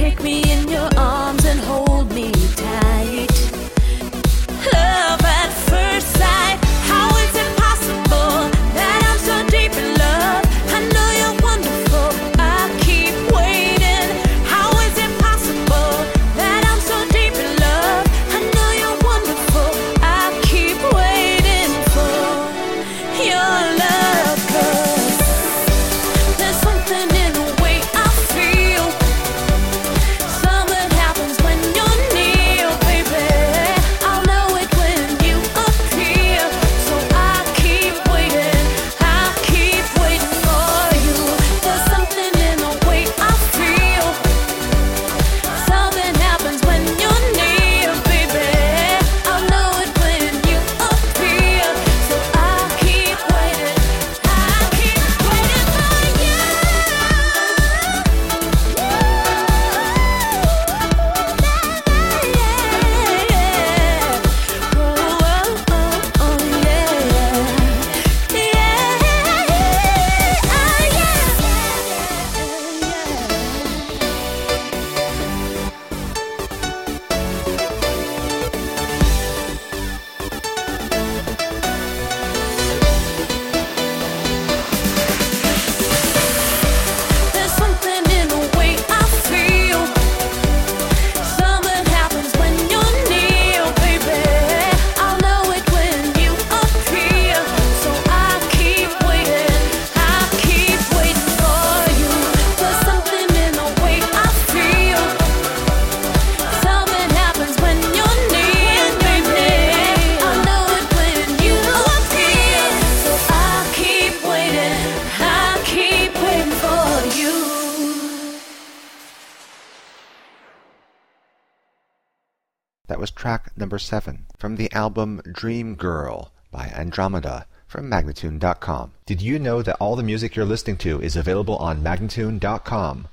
take me in your arms and hold me tight. Love at first sight. How is it possible that I'm so deep in love? I know you're wonderful. I keep waiting. How is it possible that I'm so deep in love? I know you're wonderful. I keep waiting for your love, 'cause there's something in the way I feel. Something happens when you're near, baby. I'll know it when you appear. So I keep waiting. I keep waiting for you. There's something in the way I feel. Something happens when you're near, baby. I'll know it when you appear. So I keep waiting. I keep waiting for you. There's something in the way I feel. Something happens when you're near, baby. I'll know it when you appear. So I keep waiting. I keep waiting for you. There's something in the way I feel. Something happens when you're near, baby. I'll know it when you appear. So I keep waiting. I keep waiting for you. That was track number 7 from the album Dream Girl by Andromeda from Magnatune.com. Did you know that all the music you're listening to is available on Magnatune.com?